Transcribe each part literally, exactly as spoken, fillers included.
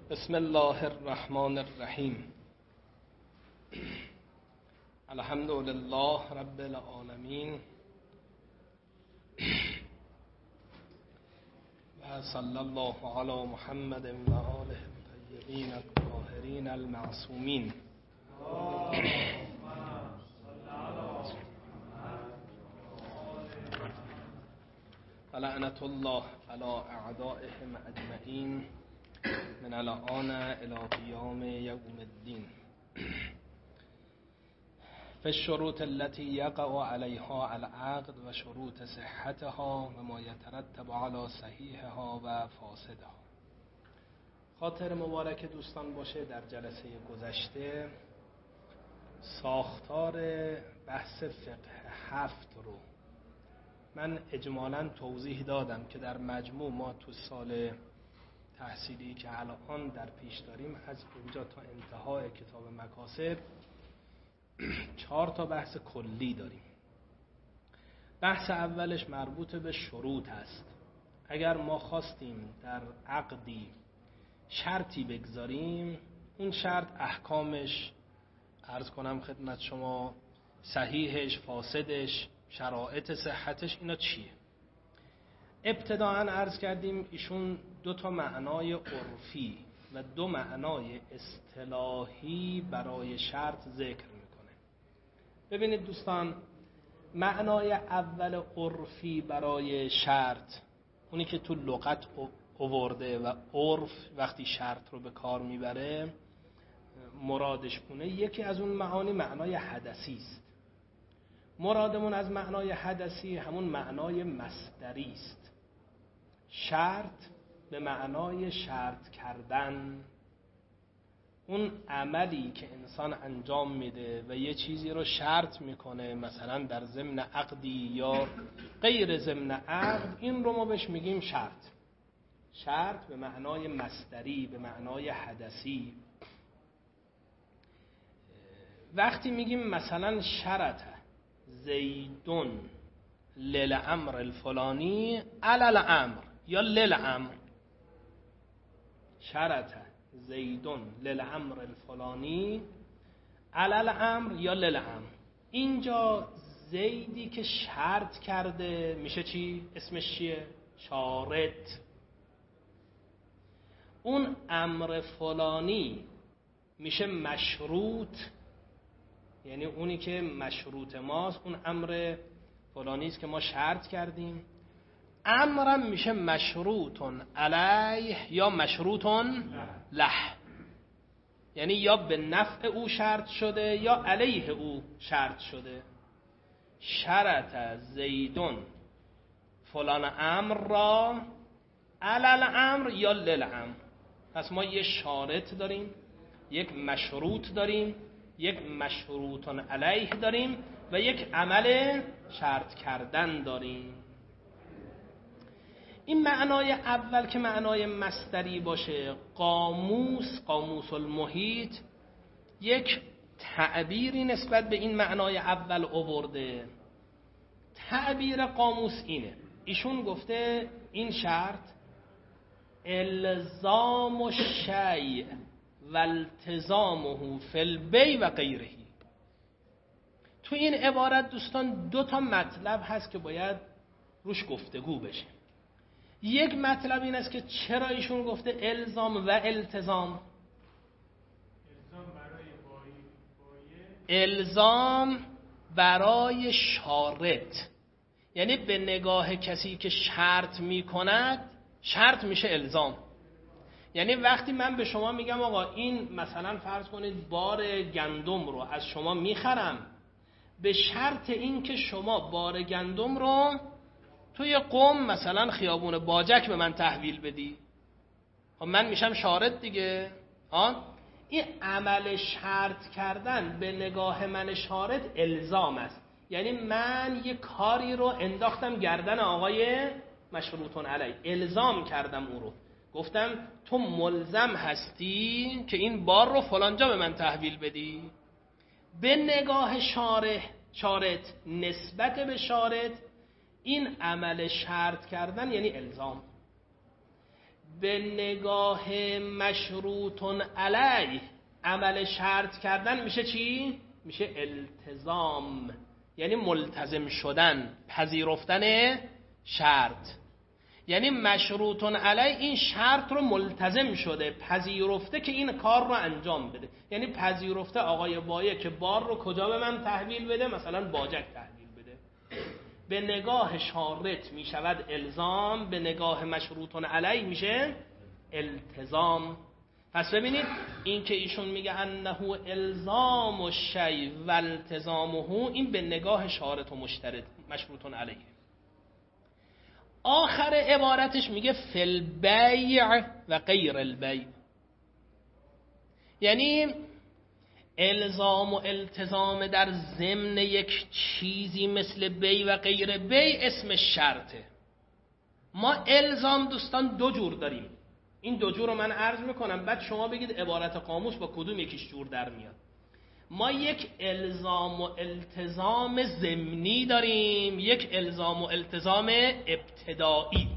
بسم الله الرحمن الرحیم. الحمد لله رب العالمین و صلی الله علی محمد و آله الطیبین الطاهرین المعصومین. لعنت الله علی اعدائهم اجمعین من الآن الی قیام یوم الدین. فی الشروط التي یقع علیها العقد و شروط صحتها و ما یترتب علی صحیحها و فاسدها. خاطر مبارک دوستان باشه در جلسه گذشته ساختار بحث فقه هفت رو من اجمالاً توضیح دادم که در مجموع ما تو سال تحصیلی که الان در پیش داریم از اینجا تا انتهای کتاب مکاسب چهار تا بحث کلی داریم. بحث اولش مربوط به شروط است. اگر ما خواستیم در عقدی شرطی بگذاریم، اون شرط احکامش عرض کنم خدمت شما، صحیحش، فاسدش، شرایط صحتش، اینا چیه؟ ابتداءً عرض کردیم ایشون دو تا معنای عرفی و دو معنای اصطلاحی برای شرط ذکر میکنه. ببینید دوستان، معنای اول عرفی برای شرط، اونی که تو لغت آورده و عرف وقتی شرط رو به کار میبره مرادش کنه، یکی از اون معانی معنای حدثی است. مرادمون از معنای حدثی همون معنای مصدری است. شرط به معنای شرط کردن، اون عملی که انسان انجام میده و یه چیزی رو شرط میکنه، مثلا در ضمن عقدی یا غیر ضمن عقد، این رو ما بهش میگیم شرط. شرط به معنای مصدری، به معنای حدثی. وقتی میگیم مثلا شرط زیدون للامر الفلانی علی الامر یا للامر، شرط زیدون للامر الفلانی علی الامر یا للامر، اینجا زیدی که شرط کرده میشه چی؟ اسمش چیه؟ شارط. اون امر فلانی میشه مشروط، یعنی اونی که مشروط ماست، اون امر فلانی است که ما شرط کردیم. امرم میشه مشروطن علیه یا مشروطن له، یعنی یا به نفع او شرط شده یا علیه او شرط شده. شرط زیدون فلان امر را علی الامر یا للامر. پس ما یه شارط داریم، یک مشروط داریم، یک مشروطن علیه داریم و یک عمل شرط کردن داریم. این معنای اول که معنای مصدری باشه، قاموس قاموس المحیط یک تعبیری نسبت به این معنای اول آورده. تعبیر قاموس اینه، ایشون گفته این شرط الزام الشیء و التزامه فی البیع و غیره. تو این عبارت دوستان دو تا مطلب هست که باید روش گفتگو بشه. یک مطلب این است که چرا ایشون گفته الزام و التزام. الزام برای شارط، یعنی به نگاه کسی که شرط می کند شرط میشه الزام. یعنی وقتی من به شما میگم آقا این مثلا فرض کنید بار گندم رو از شما میخرم، به شرط این که شما بار گندم رو توی قم مثلا خیابون باجک به من تحویل بدی، خب من میشم شارط دیگه. ها، این عمل شرط کردن به نگاه من شارط الزام است. یعنی من یه کاری رو انداختم گردن آقای مشروطون علی، الزام کردم او رو، گفتم تو ملزم هستی که این بار رو فلانجا به من تحویل بدی. به نگاه شارع شارط نسبت به شارط این عمل شرط کردن یعنی الزام. به نگاه مشروطن علیه عمل شرط کردن میشه چی؟ میشه التزام، یعنی ملتزم شدن، پذیرفتن شرط. یعنی مشروطن علیه این شرط رو ملتزم شده، پذیرفته که این کار رو انجام بده. یعنی پذیرفته آقای بایه که بار رو کجا به من تحویل بده؟ مثلا باجک تحویل بده. به نگاه شارط می شود الزام، به نگاه مشروطن علیه میشه التزام. پس ببینید این که ایشون میگه انه الزام الشیء و التزامه، این به نگاه شارط و مشترط مشروطن علیه. آخر عبارتش میگه فی البیع و غیر البیع، یعنی الزام و التزام در ضمن یک چیزی مثل بیع و غیر بیع اسمش شرطه. ما الزام دوستان دو جور داریم، این دو جور رو من عرض میکنم، بعد شما بگید عبارت قاموس با کدوم یکیش جور در میاد. ما یک الزام و التزام ضمنی داریم، یک الزام و التزام ابتدایی.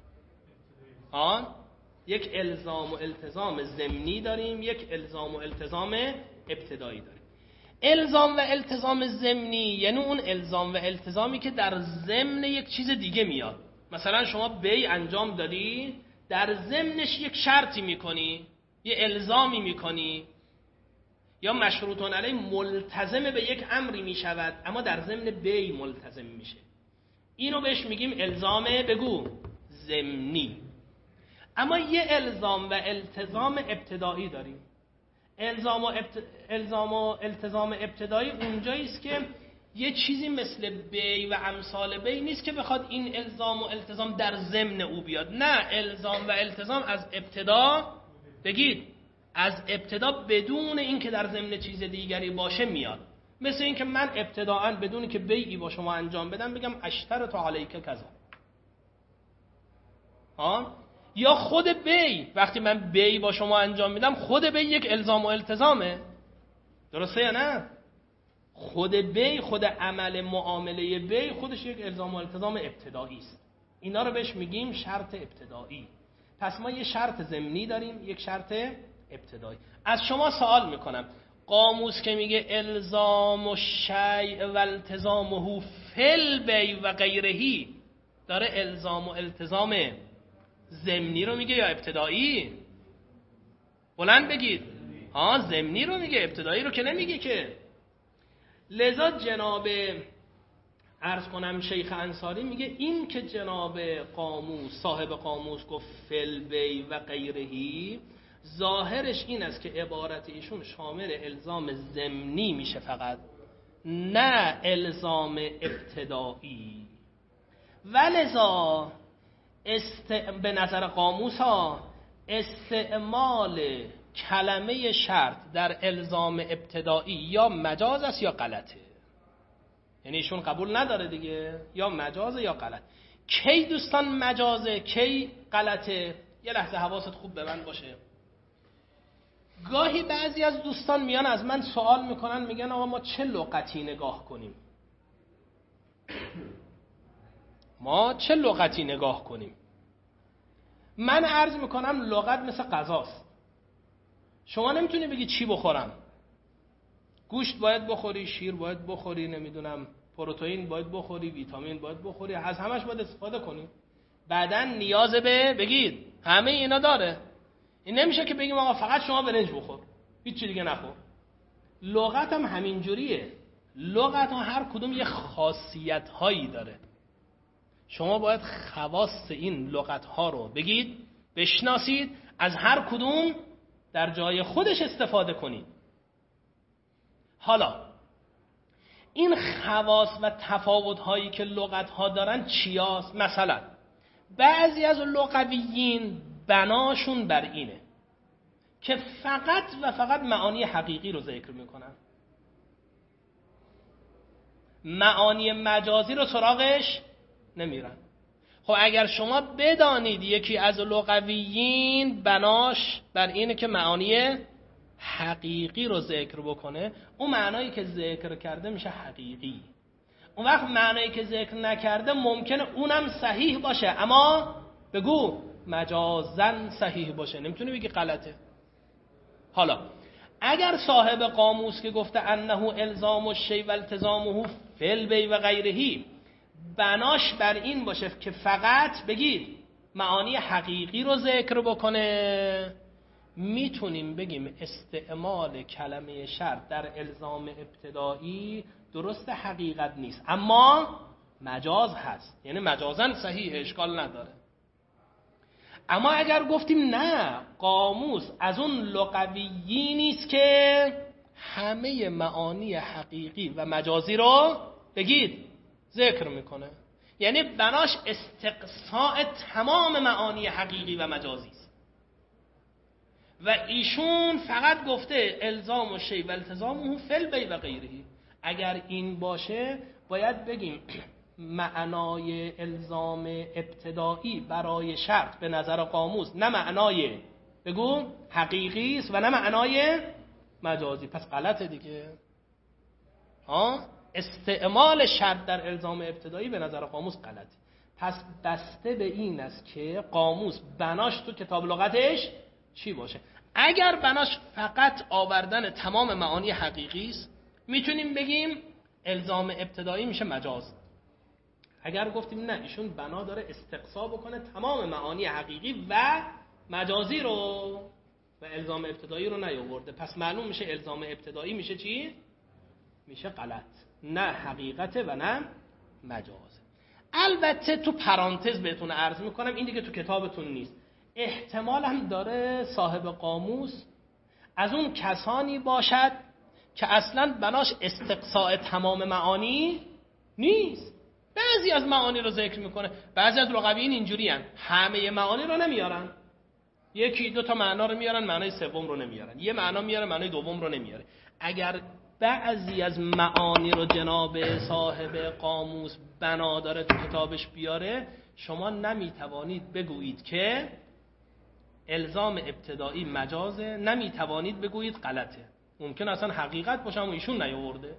آن یک الزام و التزام ضمنی داریم، یک الزام و التزام ابتدایی داریم. الزام و التزام ضمنی یعنی اون الزام و التزامی که در ضمن یک چیز دیگه میاد. مثلا شما بیع انجام دادی، در ضمنش یک شرطی میکنی، یه الزامی میکنی، یا مشروطن علیه ملتزم به یک امری میشود اما در ضمن بیع ملتزم میشه. اینو بهش میگیم الزام بگو ضمنی. اما یه الزام و التزام ابتدایی داریم. الزام و, ابت... الزام و التزام ابتدایی اونجایی است که یه چیزی مثل بیع و امثال بیع نیست که بخواد این الزام و التزام در ضمن او بیاد. نه، الزام و التزام از ابتدا بگید از ابتدا بدون اینکه در ضمن چیز دیگری باشه میاد. مثل اینکه من ابتداءً بدون که بیعی با شما انجام بدم بگم اشترط علیک کذا. ها؟ یا خود بیع، وقتی من بیع با شما انجام میدم خود بیع یک الزام و التزامه. درسته یا نه؟ خود بیع، خود عمل معامله بیع خودش یک الزام و التزام ابتدایی است. اینا رو بهش میگیم شرط ابتدایی. پس ما یه شرط ضمنی داریم، یک شرط ابتدایی. از شما سوال میکنم، قاموس که میگه الزام الشیء و التزامه فی البیع و غیرهی، داره الزام و التزام ضمنی رو میگه یا ابتدایی؟ بلند بگید. ها، ضمنی رو میگه، ابتدایی رو که نمیگه که. لذا جناب عرض کنم شیخ انصاری میگه این که جناب قاموس صاحب قاموس گفت فی البیع و غیرهی، ظاهرش این است که عبارت ایشون شامل الزام ضمنی میشه فقط، نه الزام ابتدایی. ولذا است... به نظر قاموس ها استعمال کلمه شرط در الزام ابتدایی یا مجاز است یا غلطه. یعنی ایشون قبول نداره دیگه، یا مجازه یا غلط. کی دوستان مجازه، کی غلطه؟ یه لحظه حواست خوب به من باشه. گاهی بعضی از دوستان میان از من سوال میکنن، میگن آقا ما چه لغتی نگاه کنیم؟ ما چه لغتی نگاه کنیم؟ من عرض میکنم لغت مثل غذاست. شما نمیتونی بگی چی بخورم. گوشت باید بخوری، شیر باید بخوری، نمیدونم پروتئین باید بخوری، ویتامین باید بخوری، از همش باید استفاده کنی. بدن نیاز به بگید همه اینا داره. این نمیشه که بگیم آقا فقط شما برنج بخور، هیچ چیز دیگه نخور. لغت هم همین جوریه. لغت ها هر کدوم یه خاصیت هایی داره. شما باید خواص این لغت ها رو بگید، بشناسید، از هر کدوم در جای خودش استفاده کنید. حالا این خواص و تفاوت هایی که لغت ها دارن چیاست؟ مثلا بعضی از لغویین بناشون بر اینه که فقط و فقط معانی حقیقی رو ذکر میکنن، معانی مجازی رو سراغش نمیرن. خب اگر شما بدانید یکی از لغویین بناش بر اینه که معانی حقیقی رو ذکر بکنه، اون معنایی که ذکر کرده میشه حقیقی. اون وقت معنایی که ذکر نکرده ممکنه اونم صحیح باشه اما بگو مجازن صحیح باشه، نمیتونی بگی غلطه. حالا اگر صاحب قاموس که گفته انه الزام الشیء و التزامه فی البیع و غیره بناش بر این باشه که فقط بگید معانی حقیقی رو ذکر بکنه، میتونیم بگیم استعمال کلمه شرط در الزام ابتدایی درست حقیقت نیست اما مجاز هست، یعنی مجازن صحیح، اشکال نداره. اما اگر گفتیم نه قاموس از اون لغویی نیست که همه معانی حقیقی و مجازی رو بگید ذکر میکنه، یعنی بناش استقصاء تمام معانی حقیقی و مجازی است و ایشون فقط گفته الزام و شیء و التزامه فی البیع و غیره. اگر این باشه باید بگیم معنای الزام ابتدایی برای شرط به نظر قاموس نه معنای بگو حقیقی است و نه معنای مجازی، پس غلطه دیگه. ها استعمال شرط در الزام ابتدایی به نظر قاموس غلطه. پس بسته به این است که قاموس بناش تو کتاب لغتش چی باشه. اگر بناش فقط آوردن تمام معانی حقیقی است میتونیم بگیم الزام ابتدایی میشه مجاز. اگر گفتیم نه ایشون بنا داره استقصا بکنه تمام معانی حقیقی و مجازی رو و الزام ابتدایی رو نیاورده، پس معلوم میشه الزام ابتدایی میشه چی؟ میشه غلط، نه حقیقته و نه مجازه. البته تو پرانتز بهتون عرض میکنم این دیگه تو کتابتون نیست، احتمال هم داره صاحب قاموس از اون کسانی باشد که اصلا بناش استقصاء تمام معانی نیست، بعضی از معانی رو ذکر میکنه. بعضی از لغویین اینجوری هن. همه معانی رو نمیارن، یکی دو تا معنا رو میارن معنای سوم رو نمیارن، یه معنا میاره معنای دوم رو نمیاره. اگر بعضی از معانی رو جناب صاحب قاموس بنا داره تو کتابش بیاره، شما نمیتوانید بگویید که الزام ابتدایی مجازه، نمیتوانید بگویید غلطه. ممکن اصلا حقیقت باشه اما ایشون نیاورده،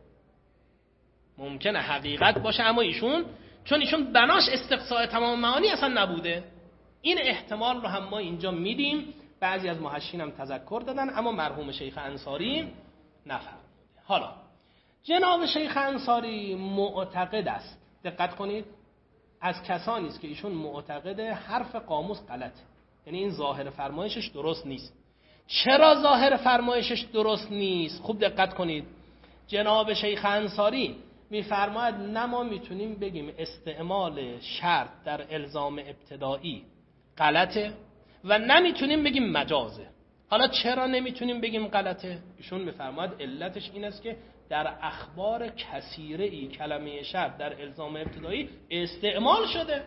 ممکنه حقیقت باشه اما ایشون چون ایشون بناش استقصاء تمام معانی اصلا نبوده. این احتمال رو هم ما اینجا میدیم، بعضی از محشین هم تذکر دادن اما مرحوم شیخ انصاری نفرموده. حالا جناب شیخ انصاری معتقد است، دقت کنید، از کسانی است که ایشون معتقد حرف قاموس غلطه، یعنی این ظاهر فرمایشش درست نیست. چرا ظاهر فرمایشش درست نیست؟ خوب دقت کنید. جناب شیخ انصاری میفرماید نه ما میتونیم بگیم استعمال شرط در الزام ابتدایی غلطه و نمیتونیم بگیم مجازه. حالا چرا نمیتونیم بگیم غلطه؟ ایشون میفرماید علتش این است که در اخبار کثیره ای کلمه شرط در الزام ابتدایی استعمال شده.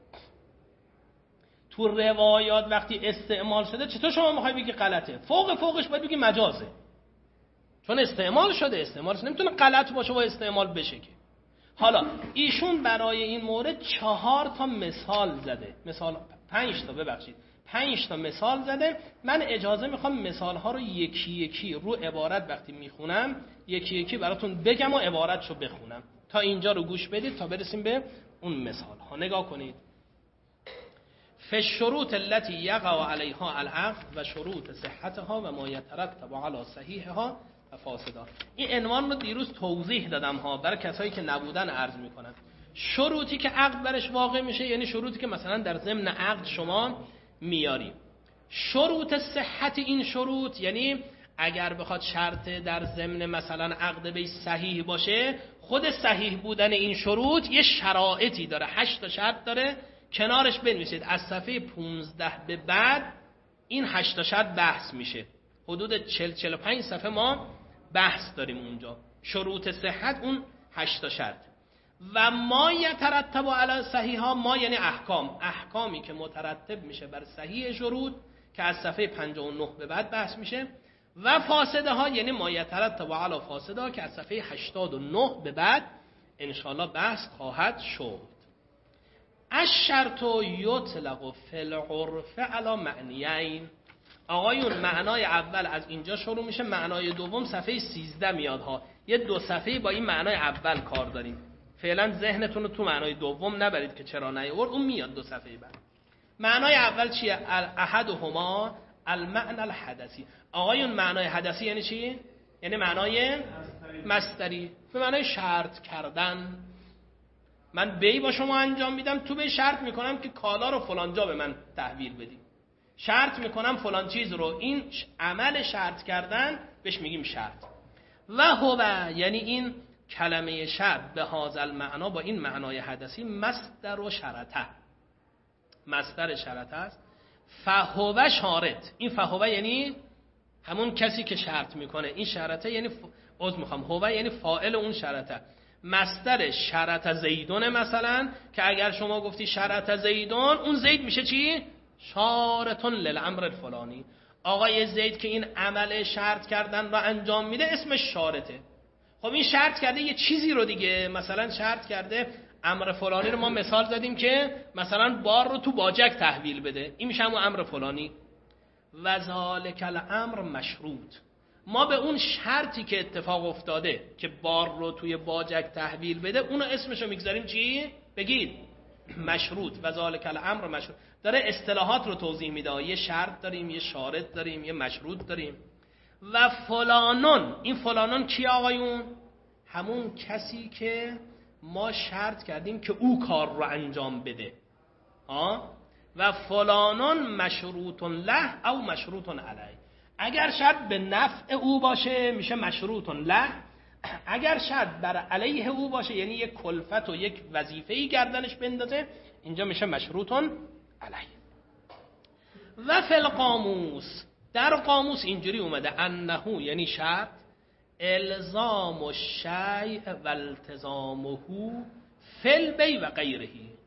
تو روایات وقتی استعمال شده چطور شما میخوای بگی غلطه؟ فوق فوقش باید بگی مجازه، چون استعمال شده. استعمالش نمیتونه غلط باشه و استعمال بشه که. حالا ایشون برای این مورد چهار تا مثال زده، مثال پنج تا ببخشید پنج تا مثال زده. من اجازه میخوام مثال ها رو یکی یکی رو عبارت وقتی میخونم یکی یکی براتون بگم و عبارتشو بخونم. تا اینجا رو گوش بدید تا برسیم به اون مثال ها. نگاه کنید. فالشروط التي يقع عليها العقد و شروط صحتها و ما يترتب على صحيحها و فاسدها. این عنوان رو دیروز توضیح دادم ها، برای کسایی که نبودن عرض میکنم. شروطی که عقد برش واقع میشه یعنی شروطی که مثلا در ضمن عقد شما میاری. شروط صحت این شروط یعنی اگر بخواد شرط در ضمن مثلا عقد بی صحیح باشه، خود صحیح بودن این شروط یه شرایطی داره، هشت تا شرط داره، کنارش بنویسید. از صفحه پونزده به بعد این هشت تا شرط بحث میشه. حدود چهل چهل و پنج صفحه ما بحث داریم اونجا. شروط صحت اون هشت تا شرط. و ما یترتب علی صحیحها، ما یعنی احکام، احکامی که مترتب میشه بر صحیح شروط که از صفحه پنجاه و نه به بعد بحث میشه. و فاسده ها یعنی ما یترتب علی فاسده ها که از صفحه هشتاد و نه به بعد انشاءالله بحث خواهد شد. الشرط یطلق فی العرف علی معنیین. آقایون معنای اول از اینجا شروع میشه، معنای دوم صفحه سیزده میاد ها. یه دو صفحه با این معنای اول کار داریم. فعلا ذهنتون رو تو معنای دوم نبرید که چرا نیاورد، اون میاد دو صفحه بعد. معنای اول چیه؟ احدهما المعنى الحدثی. آقایون معنای حدثی یعنی چی؟ یعنی معنای مصدری، به معنای شرط کردن. من بی با شما انجام میدم، تو به شرط میکنم که کالا رو فلان جا به من تحویل بدی، شرط میکنم فلان چیز رو. این عمل شرط کردن بهش میگیم شرط. و هو یعنی این کلمه شرط به هذا المعنا، با این معنای حدثی، مصدر و شرطه، مصدر شرطه است. فهو شارط، این فهو یعنی همون کسی که شرط میکنه، این شرطه یعنی عذر میخوام هو یعنی فاعل اون شرطه. مصدر شرط زیدون مثلا، که اگر شما گفتی شرط زیدون، اون زید میشه چی؟ شارطون للامر الفلانی. آقای زید که این عمل شرط کردن رو انجام میده اسمش شارطه. خب این شرط کرده یه چیزی رو دیگه، مثلا شرط کرده امر فلانی رو ما مثال زدیم که مثلا بار رو تو باجک تحویل بده، این میشه همون امر فلانی. و ذالک الامر مشروط، ما به اون شرطی که اتفاق افتاده که بار رو توی باجک تحویل بده، اونو اسمشو میگذاریم چی؟ بگید مشروط. و ذالک الامر مشروط. داره اصطلاحات رو توضیح میده، یه شرط داریم، یه شارط داریم، یه مشروط داریم. و فلانون، این فلانون کی آقایون؟ همون کسی که ما شرط کردیم که او کار رو انجام بده. ها؟ و فلانون مشروط له او مشروط علیه. اگر شرط به نفع او باشه میشه مشروط له، اگر شرط بر علیه او باشه یعنی یک کلفت و یک وظیفه‌ای گردنش بندازه، اینجا میشه مشروط علیه. و فی القاموس، در قاموس اینجوری اومده انه یعنی شرط الزام الشیء و التزامه فی البیع و غیره.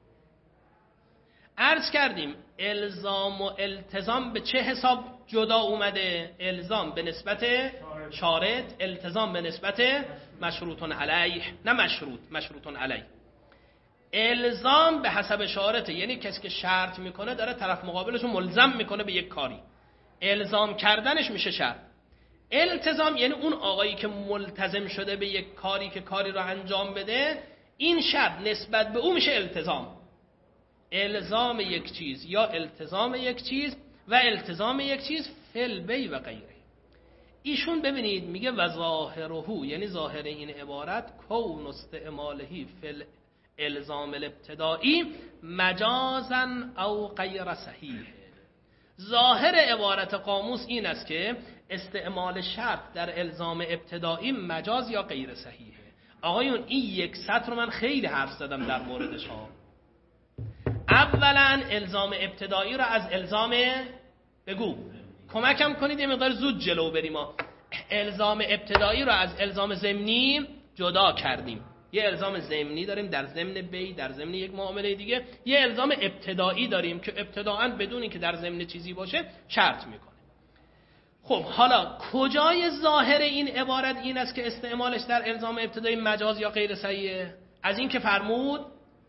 عرض کردیم الزام و التزام به چه حساب جدا اومده؟ الزام به نسبت شارط، التزام به نسبت مشروط علیه، نه مشروط، مشروط علیه. الزام به حسب شارطه، یعنی کسی که شرط میکنه داره طرف مقابلش رو ملزم میکنه به یک کاری، الزام کردنش میشه شرط. التزام یعنی اون آقایی که ملتزم شده به یک کاری که کاری رو انجام بده، این شرط نسبت به او میشه التزام. الزام یک چیز یا التزام یک چیز و التزام یک چیز فی البیع و غیره. ایشون ببینید میگه و ظاهره، یعنی ظاهر این عبارت کون استعمالهی فی الزام الابتدایی مجازا او غیر صحیح. ظاهر عبارت قاموس این است که استعمال شرط در الزام ابتدایی مجاز یا غیر صحیحه. آقایون این یک سطر رو من خیلی حرف زدم در موردش ها. اولا الزام ابتدایی رو از الزام، بگو کمکم کنید یه مقدار زود جلو بریم ما. الزام ابتدایی رو از الزام ضمنی جدا کردیم. یه الزام ضمنی داریم در ضمن بی، در ضمن یک معامله دیگه. یه الزام ابتدایی داریم که ابتداءً بدون اینکه در ضمن چیزی باشه شرط میکنه. خب حالا کجای ظاهر این عبارت این است که استعمالش در الزام ابتدایی مجاز یا غیر صحیحه؟ از این که فرمود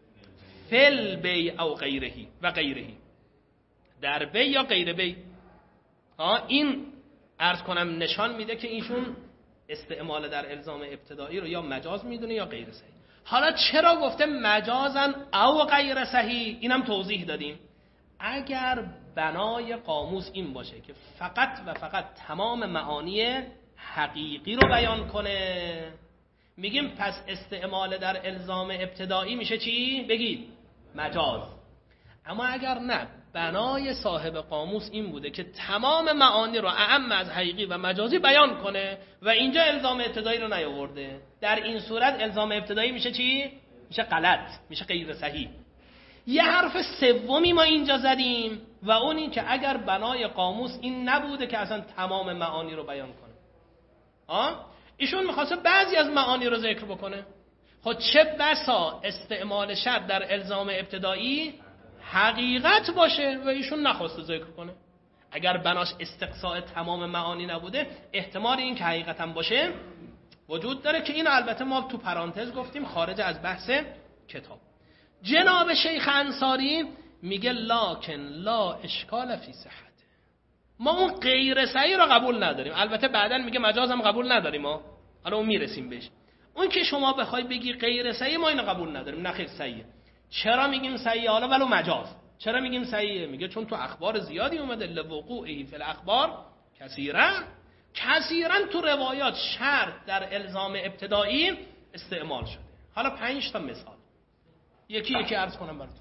فل بی او غیرهی و غیرهی، در بی یا غیر بی. ها این عرض کنم نشان میده که ایشون استعمال در الزام ابتدایی رو یا مجاز میدونه یا غیر صحیح. حالا چرا گفته مجازن او غیر صحیح؟ اینم توضیح دادیم. اگر بنای قاموس این باشه که فقط و فقط تمام معانی حقیقی رو بیان کنه، میگیم پس استعمال در الزام ابتدایی میشه چی؟ بگید مجاز. اما اگر نه، بنای صاحب قاموس این بوده که تمام معانی رو اعم از حقیقی و مجازی بیان کنه و اینجا الزام ابتدایی رو نیاورده، در این صورت الزام ابتدایی میشه چی؟ میشه غلط، میشه غیر صحیح. یه حرف سومی ما اینجا زدیم و اون این که اگر بنای قاموس این نبوده که اصلا تمام معانی رو بیان کنه، آه؟ ایشون میخواسته بعضی از معانی رو ذکر بکنه. خود چه بسا استعمال شرط در الزام ابتدایی حقیقت باشه و ایشون نخواسته ذکر کنه. اگر بناش استقصاء تمام معانی نبوده، احتمال این که حقیقت هم باشه وجود داره که این البته ما تو پرانتز گفتیم خارج از بحث کتاب. جناب شیخ انصاری میگه لکن لا اشکال فی صحته، ما اون غیر صحیح رو قبول نداریم. البته بعدن میگه مجاز هم قبول نداریم، ما حالا اون میرسیم بهش. اون که شما بخوای بگی غیر صحیح ما اینو قبول نداریم، نه خیر صحیح. چرا میگیم صحیح حالا ولو مجاز؟ چرا میگیم صحیحه؟ میگه چون تو اخبار زیادی اومده لوقوعی فی الاخبار کثیرا، کثیرا تو روایات شرط در الزام ابتدایی استعمال شده. حالا پنج تا مثال یکی یکی عرض کنم براتون.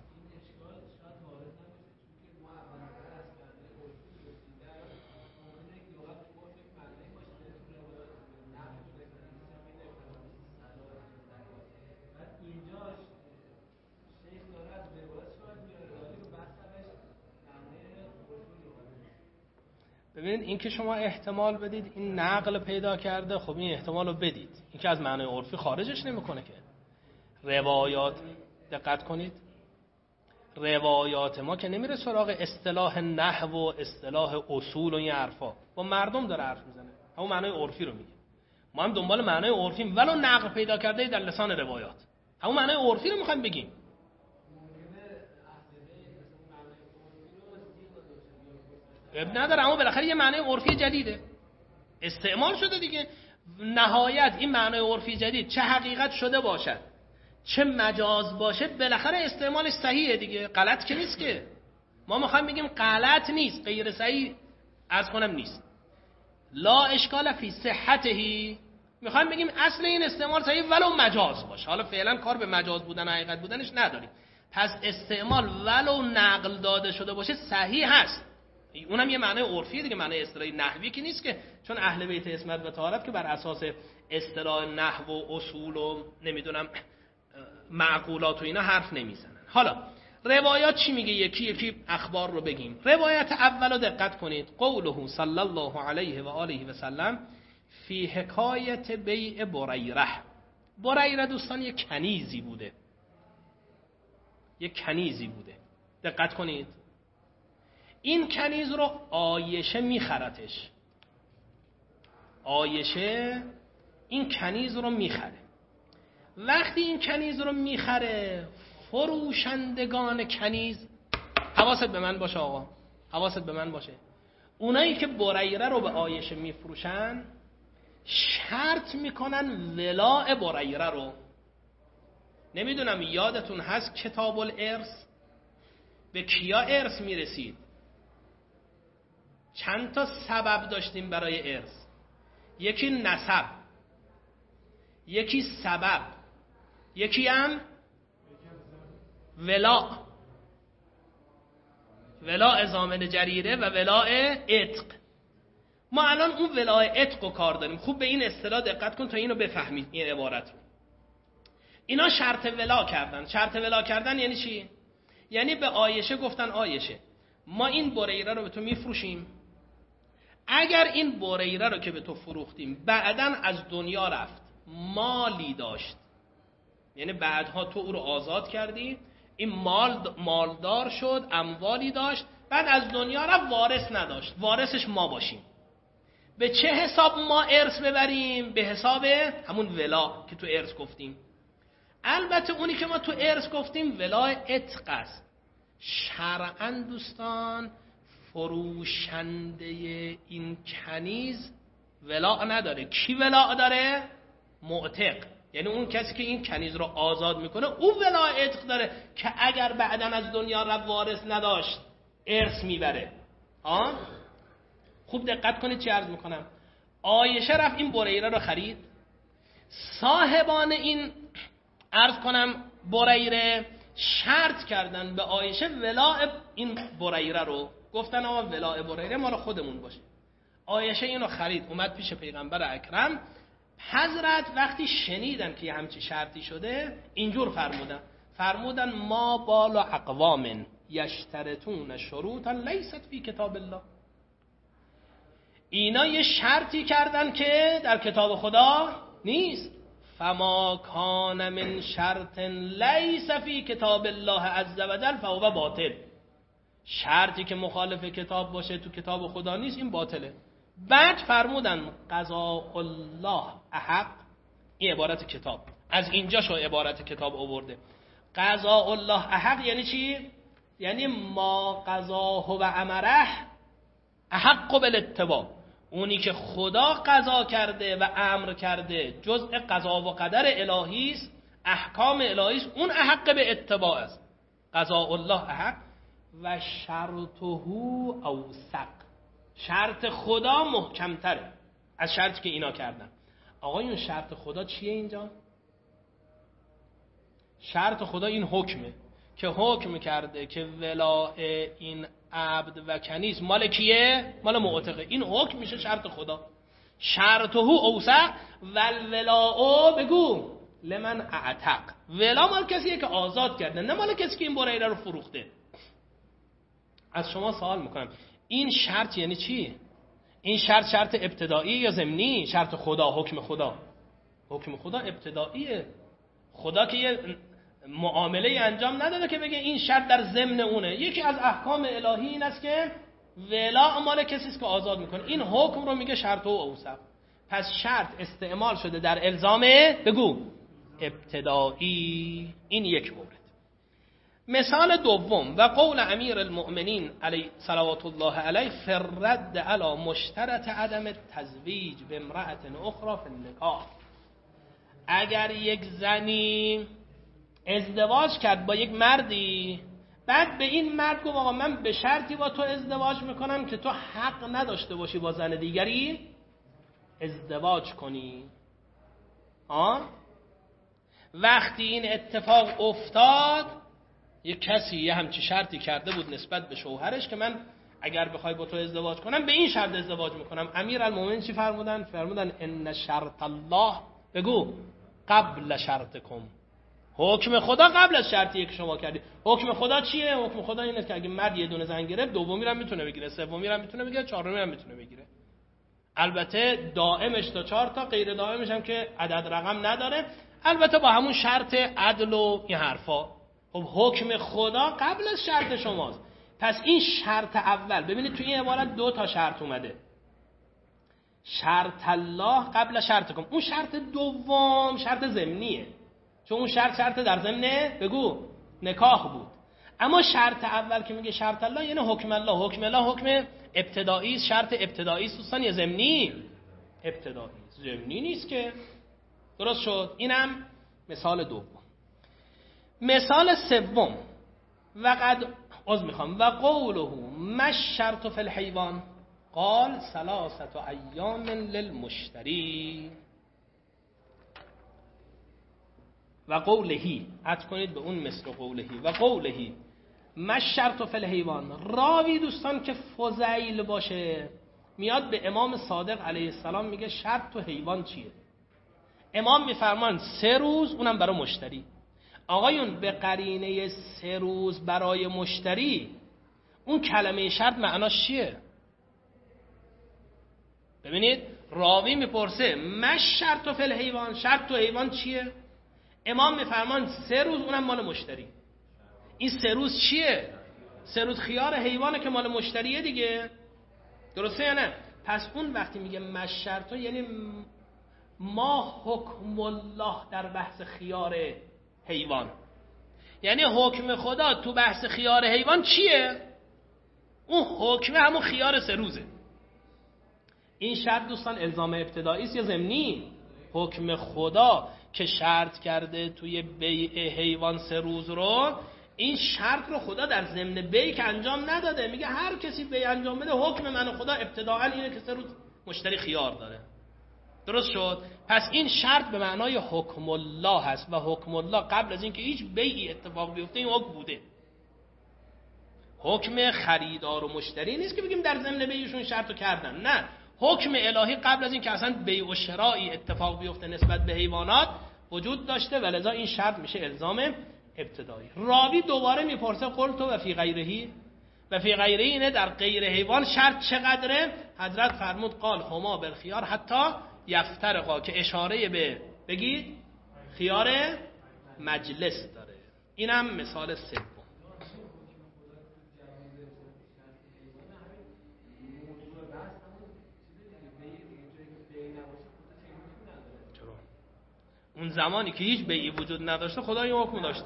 ببینید این که شما احتمال بدید این نقل پیدا کرده، خب این احتمال رو بدید، این که از معنای عرفی خارجش نمیکنه که. روایات دقت کنید، روایات ما که نمیره سراغ اصطلاح نحو و اصطلاح اصول و این حرفا، با مردم داره حرف میزنه، همون معنای عرفی رو میگه. ما هم دنبال معنای عرفیم ولو نقل پیدا کرده در لسان روایات، همون معنای عرفی رو میخوایم بگیم. اب نداره، اما بالاخره یه معنای عرفی جدیده استعمال شده دیگه. نهایت این معنای عرفی جدید چه حقیقت شده باشد چه مجاز باشه، بالاخره استعمالش صحیحه دیگه، غلط که نیست که. ما میخوایم بگیم غلط نیست، غیر صحیح عرض کنم نیست، لا اشکال فی صحته، میخوایم بگیم اصل این استعمال صحیح ولو مجاز باشه. حالا فعلا کار به مجاز بودن و حقیقت بودنش نداریم، پس استعمال ولو نقل داده شده باشه صحیح هست. اونم یه معنی عرفیه دیگه، معنی اصطلاحی نحوی که نیست که، چون اهل بیت عصمت و طهارت که بر اساس اصطلاح نحو و اصول و نمیدونم معقولات و اینا حرف نمیزنن. حالا روایات چی میگه؟ یکی یکی اخبار رو بگیم. روایت اولو دقت کنید، قوله صلی الله علیه و آله و سلم فی حکایت بیع بریره. بریره دوستان یک کنیزی بوده، یک کنیزی بوده، دقت کنید. این کنیز رو عایشه میخرتش، عایشه این کنیز رو میخره. وقتی این کنیز رو میخره، فروشندگان کنیز، حواست به من باشه آقا، حواست به من باشه، اونایی که بریره رو به عایشه میفروشن شرط میکنن ولاء بریره رو. نمیدونم یادتون هست کتاب الارث به کیا ارث میرسید؟ چند تا سبب داشتیم برای ارث، یکی نسب، یکی سبب، یکی هم ولاء، ولاء ضامن جریره و ولاء عتق. ما الان اون ولاء عتق رو کار داریم. خوب به این اصطلاح دقت کن تا اینو بفهمید این عبارت رو. اینا شرط ولا کردن. شرط ولا کردن یعنی چی؟ یعنی به عایشه گفتن عایشه ما این بریره رو به تو میفروشیم، اگر این بریره رو که به تو فروختیم بعدن از دنیا رفت، مالی داشت، یعنی بعدها تو او رو آزاد کردی، این مال مالدار شد، اموالی داشت، بعد از دنیا رفت، وارث نداشت، وارثش ما باشیم، به چه حساب ما ارث ببریم؟ به حساب همون ولا که تو ارث گفتیم. البته اونی که ما تو ارث گفتیم ولای عتق است. شرعاً دوستان فروشنده این کنیز ولا نداره. کی ولا داره؟ معتق، یعنی اون کسی که این کنیز رو آزاد میکنه او ولا عتق داره که اگر بعداً از دنیا رفت وارث نداشت ارث میبره. آه؟ خوب دقت کنید چی عرض میکنم. عایشه رفت این بریره رو خرید، صاحبان این عرض کنم بریره شرط کردن به عایشه ولاء این بریره رو، گفتن آقا ولاء بریره مال خودمون باشه. عایشه اینو خرید، اومد پیش پیغمبر اکرم. حضرت وقتی شنیدن که همچی شرطی شده اینجور فرمودن، فرمودن ما بال اقوام یشترطون شروطا لیست فی کتاب الله. اینا یه شرطی کردن که در کتاب خدا نیست. فما کان من شرط لیس فی کتاب الله عز وجل فهو باطل. شرطی که مخالف کتاب باشه تو کتاب خدا نیست، این باطله. بعد فرمودن قضاء الله احق. این عبارت کتاب، از اینجا شو عبارت کتاب آورده. قضاء الله احق یعنی چی؟ یعنی ما قضاه و امره احق بالاتباع. اونی که خدا قضا کرده و امر کرده جزء قضا و قدر الهی است، احکام الهی است، اون احق به اتباع است. قضاء الله احق. و شرطه اوثق، شرط خدا محکمتره از شرطی که اینا کردن. آقایون شرط خدا چیه اینجا؟ شرط خدا این حکمه که حکم کرده که ولاء این عبد و کنیز مال کیه؟ مال معتقه. این حکم میشه شرط خدا. شرطه اوثق و الولاء بگو لمن اعتق، ولا مال کسیه که آزاد کرده، نه مال کسی که این بریره رو فروخته. از شما سوال میکنم این شرط یعنی چی؟ این شرط شرط ابتدایی یا ضمنی؟ شرط خدا، حکم خدا. حکم خدا ابتداییه. خدا که یه معامله انجام نداده که بگه این شرط در ضمن اونه. یکی از احکام الهی این است که ولا مال کسی است که آزاد میکنه. این حکم رو میگه شرط و اوثق. پس شرط استعمال شده در الزام بگو ابتدایی. این یک مورد. مثال دوم و قول امیر المؤمنین علی صلوات الله علیه فرد علی مشترط عدم تزویج به امرأة اخرى فی النکاح. اگر یک زنی ازدواج کرد با یک مردی، بعد به این مرد گفت آقا من به شرطی با تو ازدواج میکنم که تو حق نداشته باشی با زن دیگری ازدواج کنی. آه؟ وقتی این اتفاق افتاد، یک کسی یه همچی شرطی کرده بود نسبت به شوهرش که من اگر بخوای با تو ازدواج کنم به این شرط ازدواج میکنم. امیرالمومنین چی فرمودن؟ فرمودن ان شرط الله بگو قبل شرطکم. حکم خدا قبل از شرطی که شما کردی. حکم خدا چیه؟ حکم خدا اینه که اگه مرد یه دونه زن گرفت، دومی رو هم میتونه بگیره، سومی رو هم میتونه بگیره، چهارمی هم میتونه بگیره. البته دائمش تا چهار تا، غیر دائمش هم که عدد رقم نداره، البته با همون شرط عدل و این حرفا. خب حکم خدا قبل از شرط شماست. پس این شرط اول، ببینید تو این عبارت دو تا شرط اومده. شرط الله قبل شرطکم. اون شرط دوم شرط ضمنیه، چون اون شرط شرط در ضمن بگو نکاح بود. اما شرط اول که میگه شرط الله یعنی حکم الله. حکم الله حکم ابتدایی، شرط ابتدایی دوستان یا ضمنی؟ ابتدایی، ضمنی نیست که. درست شد. اینم مثال دوم. مثال سوم و قد از میخوام و قوله مش شرط فی الحیوان قال ثلاثه ایام للمشتری و قولهی، عطف کنید به اون مثل قولهی و قولهی مش شرط فی الحیوان. راوی دوستان که فضیل باشه میاد به امام صادق علیه السلام میگه شرط تو حیوان چیه؟ امام میفرمان سه روز، اونم برای مشتری. آقایون به قرینه سه روز برای مشتری، اون کلمه شرط معناش چیه؟ ببینید راوی میپرسه مش شرط فی الحیوان، شرط تو حیوان چیه؟ امام میفرمان سه روز، اونم مال مشتری. این سه روز چیه؟ سه روز خیار حیوانه که مال مشتریه دیگه. درسته یا نه؟ پس اون وقتی میگه مش شرط یعنی ما حکم الله در بحث خیار حیوان، یعنی حکم خدا تو بحث خیار حیوان چیه؟ اون حکم همون خیار سه روزه. این شرط دوستان الزام ابتدایی است یا ضمنی؟ حکم خدا که شرط کرده توی بیع حیوان سه روز رو، این شرط رو خدا در ضمن بیع که انجام نداده. میگه هر کسی بیع انجام بده حکم من و خدا ابتداءً اینه که سه روز مشتری خیار داره. درست شد؟ پس این شرط به معنای حکم الله هست و حکم الله قبل از اینکه هیچ بیعی اتفاق بیفته این حکم بوده. حکم خریدار و مشتری نیست که بگیم در ضمن بیعشون شرطو کردن، نه، حکم الهی قبل از اینکه اصلا بیع و شرائی اتفاق بیفته نسبت به حیوانات وجود داشته و لذا این شرط میشه الزام ابتدایی. راوی دوباره میپرسه قلت و فی غیرهی، و فی غیره اینه در غیر حیوان شرط چقدره؟ حضرت فرمود قال هما بالخیار حتی یفترقا، که اشاره به بگید خیار مجلس داره. اینم مثال سوم. چرا؟ اون زمانی که هیچ بیعی وجود نداشته خدا این حکم داشته.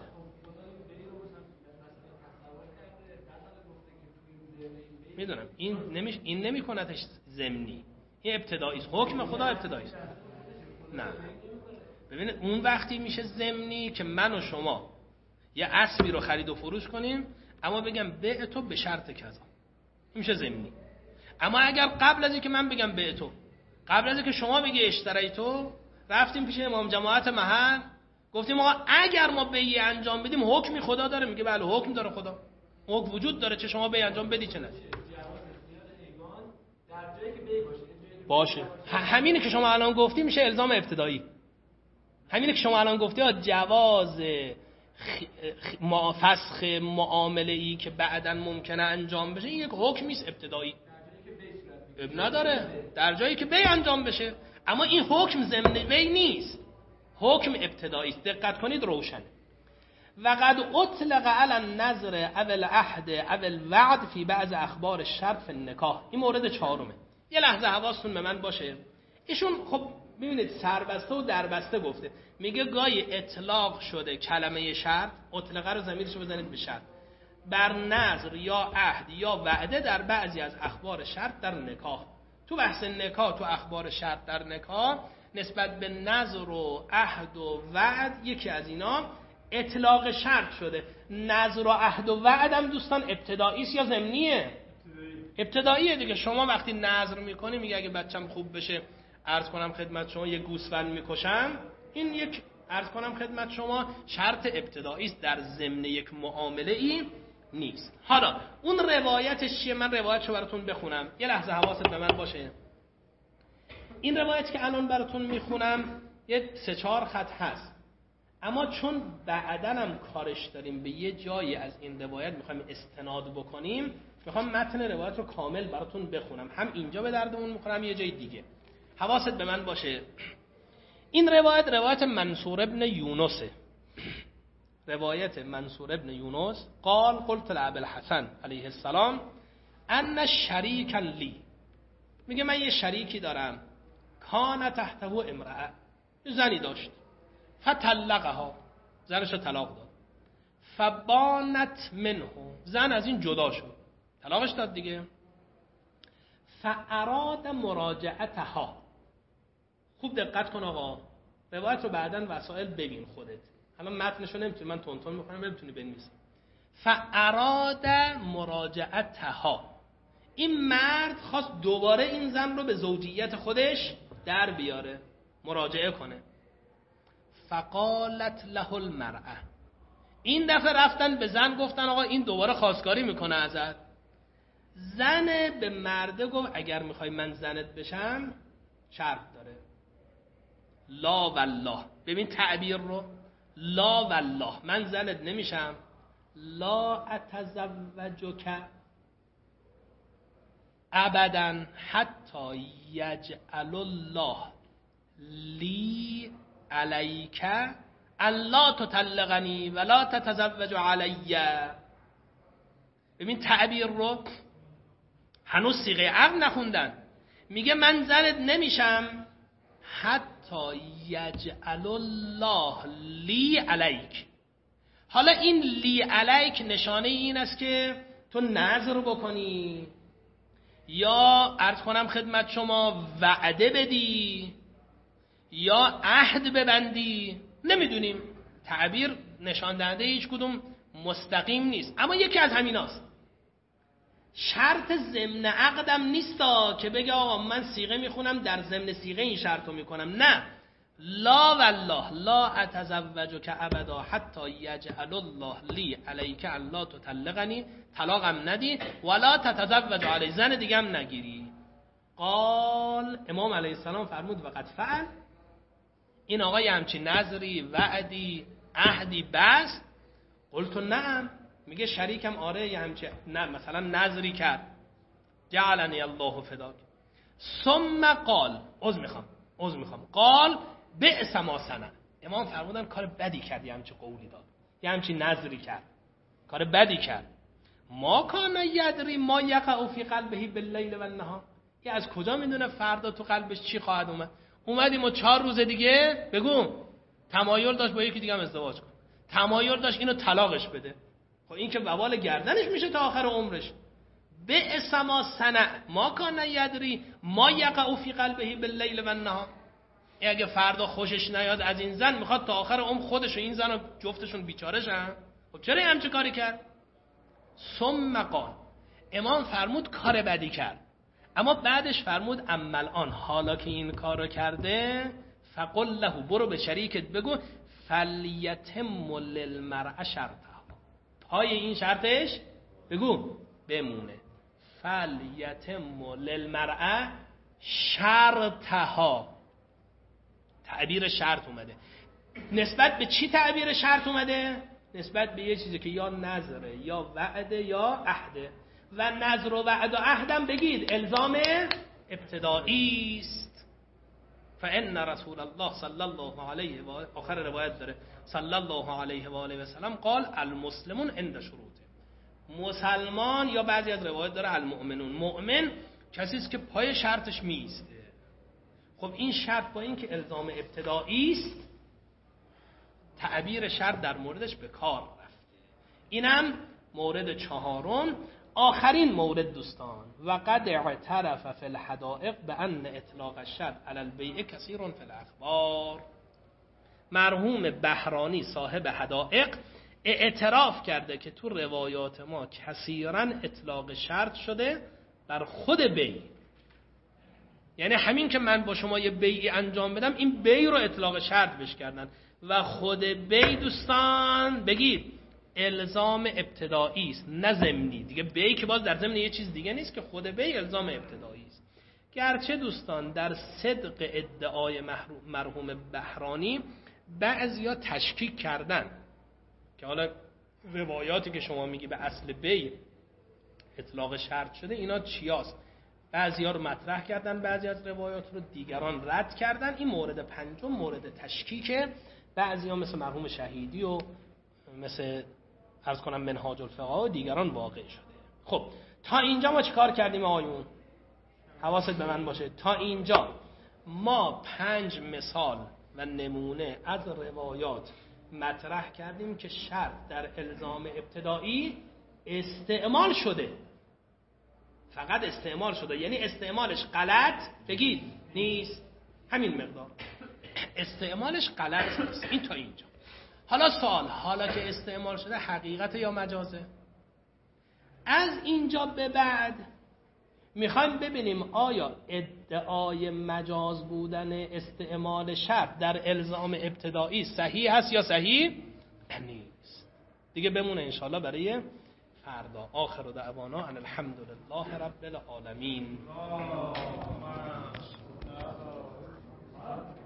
میدونم این نمیش این نمیکنتش ضمنی، این ابتدایی است. حکم خدا ابتدایی است. نه ببینید اون وقتی میشه ضمنی که من و شما یه اسبی رو خرید و فروش کنیم، اما بگم به تو به شرط کذا، این میشه ضمنی. اما اگر قبل از اینکه من بگم به تو، قبل از اینکه شما بگی اشتری تو، رفتیم پیش امام جماعت محل گفتیم آقا اگر ما بیعی انجام بدیم حکمی خدا داره؟ میگه بله حکم داره خدا، حکم وجود داره، چه شما بیعی انجام بدی چه ندی. باشه همینه که شما الان گفتی میشه الزام ابتدایی. همینه که شما الان گفتی ها جواز خ... فسخ معامله ای که بعداً ممکنه انجام بشه این یک حکمی است ابتدایی، اب نداره در جایی که بی انجام بشه، اما این حکم ضمن بی نیست، حکم ابتدایی است. دقت کنید روشن. و قد اطلق علی النظر او العهد او الوعد فی بعض اخبار الشرط فی النکاح. این مورد چهارمه. یه لحظه حواستون به من باشه. ایشون خب ببینید سربسته و دربسته گفته، میگه گاهی اطلاق شده کلمه شرط، اطلاقه رو ضمیرشو بزنید به شرط، بر نظر یا عهد یا وعده در بعضی از اخبار شرط در نکاح. تو بحث نکاح تو اخبار شرط در نکاح نسبت به نظر و عهد و وعد یکی از اینا اطلاق شرط شده. نظر و عهد و وعد هم دوستان ابتدایی است یا ضمنیه؟ ابتداییه دیگه. شما وقتی نظر میکنی میگه اگه بچم خوب بشه عرض کنم خدمت شما یک گوسفند میکشم، این یک عرض کنم خدمت شما شرط ابتدایی است، در ضمن یک معامله ای نیست. حالا اون روایتش چیه؟ من روایتشو براتون بخونم، یه لحظه حواست به من باشه. این روایت که الان براتون میخونم یه سه چهار خط هست، اما چون بعدن هم کارش داریم به یه جایی از این روایت میخوایم استناد بکنیم، میخوام متن روایت رو کامل براتون بخونم، هم اینجا به دردمون میخوره هم یه جای دیگه. حواست به من باشه. این روایت روایت منصور ابن یونسه. روایت منصور ابن یونس قال قلت لعب الحسن علیه السلام ان شریکا لی، میگه من یه شریکی دارم، کان تحته امرأه، زنی داشت، فطلقها، زنش رو طلاق داد، فبانت منه، زن از این جدا شد، طلاقش داد دیگه، فاراد مراجعتها. خوب دقت کن آقا، روایت رو بعداً وسائل ببین خودت، الان متنشو نمیتونی، من تون تون میخونم نمیتونی بنویسی. فاراد مراجعتها، این مرد خواست دوباره این زن رو به زوجیت خودش در بیاره، مراجعه کنه. فقالت له المرأه، این دفعه رفتن به زن گفتن آقا این دوباره خواستگاری میکنه ازت. زن به مرده گفت اگر میخوای من زنت بشم شرط داره، لا والله، ببین تعبیر رو، لا والله من زنت نمیشم، لا اتزوجک ابدا حتی یجعل الله لی علیک الا تطلقنی ولا تتزوج علی. ببین تعبیر رو، هنوز صیغه عقد نخوندن، میگه من زنت نمیشم حتی یجعل الله لی علیک. حالا این لی علیک نشانه این است که تو نظر بکنی یا عرض کنم خدمت شما وعده بدی یا عهد ببندی، نمیدونیم، تعبیر نشان دهنده هیچ کدوم مستقیم نیست، اما یکی از همیناست. شرط ضمن عقدم نیستا که بگه آقا من صیغه میخونم در ضمن صیغه این شرطو میکنم، نه، لا والله لا اتزوجک ابدا حتی یجعل الله لی علیک الا تطلقنی، طلاقم ندی، ولا تتزوج علی، زن دیگه هم نگیری. قال امام علیه السلام فرمود وقد فعل، این آقا یه همچین نظری وعدی عهدی بست. قلت نعم، میگه شریکم آره یه همچین نه مثلا نظری کرد، جعلنی الله فداک. ثم قال، عذر میخوام عذر میخوام قال بئس ما صنع، امام فرمودن کار بدی کرد، یه همچین قولی داد، یه همچین نظری کرد، کار بدی کرد. ما کان یدری ما یقع فی قلبه باللیل و النهار، یه از کجا میدونه فردا تو قلبش چی خواهد اومد؟ اومدیم و چهار روز دیگه بگو تمایل داشت با یکی دیگه هم ازدواج کن، تمایل داشت اینو طلاقش بده، خب این که وبال گردنش میشه تا آخر عمرش. بئس ما صنع ما کان یدری ما یقع فی قلبه باللیل و النهار، اگه فردا خوشش نیاد از این زن میخواد تا آخر عمر خودش و این زن و جفتشون بیچاره شن، خب چرا همچه کاری کرد؟ ثم قال، امام فرمود کار بدی کرد، اما بعدش فرمود اما الان حالا که این کارو کرده فقل له، برو به شریکت بگو فلیتم للمرء شرطها، پای این شرطش بگو بمونه. فلیتم للمرء شرطها، تعبیر شرط اومده. نسبت به چی تعبیر شرط اومده؟ نسبت به یه چیزی که یا نظره یا وعده یا عهده. و نظر و وعد و عهدم بگید الزام ابتدایی است. فان رسول الله صلی الله علیه و آخر روایت داره صلی الله علیه و آله و سلم قال المسلمون عند شروطه، مسلمان یا بعضی از روایت داره المؤمنون، مؤمن کسی است که پای شرطش میسته. خب این شرط با این که الزام ابتدایی است، تعبیر شرط در موردش به کار رفته. اینم مورد چهارم، آخرین مورد دوستان. و قد اعترف فی الحدائق بان اطلاق الشرط علی البیع کثیر فی الاخبار. مرحوم بهرانی صاحب حدائق اعتراف کرده که تو روایات ما کثیرا اطلاق شرط شده بر خود بیع. یعنی همین که من با شما یه بیعی انجام بدم، این بیع رو اطلاق شرط بش کردن و خود بیع دوستان بگید الزام ابتدایی است نه ضمنی. دیگه بیع که باز در ضمن یه چیز دیگه نیست، که خود بیع الزام ابتدایی است. گرچه دوستان در صدق ادعای مرحوم بهرانی بعضیا تشکیک کردن که حالا روایاتی که شما میگی به اصل بیع اطلاق شرط شده اینا چیاست، بعضیا رو مطرح کردن، بعضی از روایات رو دیگران رد کردن. این مورد پنجم مورد تشکیکه. بعضیا مثل مرحوم شهیدی و مثل عرض کنم منهاج الفقه و دیگران واقع شده. خب تا اینجا ما چیکار کردیم آیون؟ حواست به من باشه. تا اینجا ما پنج مثال و نمونه از روایات مطرح کردیم که شرط در الزام ابتدایی استعمال شده، فقط استعمال شده، یعنی استعمالش غلط بگید نیست، همین مقدار استعمالش غلط نیست. این تا اینجا. حالا سوال، حالا که استعمال شده حقیقت یا مجازه؟ از اینجا به بعد میخوایم ببینیم آیا ادعای مجاز بودن استعمال شرط در الزام ابتدایی صحیح هست یا صحیح نیست. دیگه بمونه انشاءالله برای فردا. آخر دعوانا ان الحمد لله رب العالمین.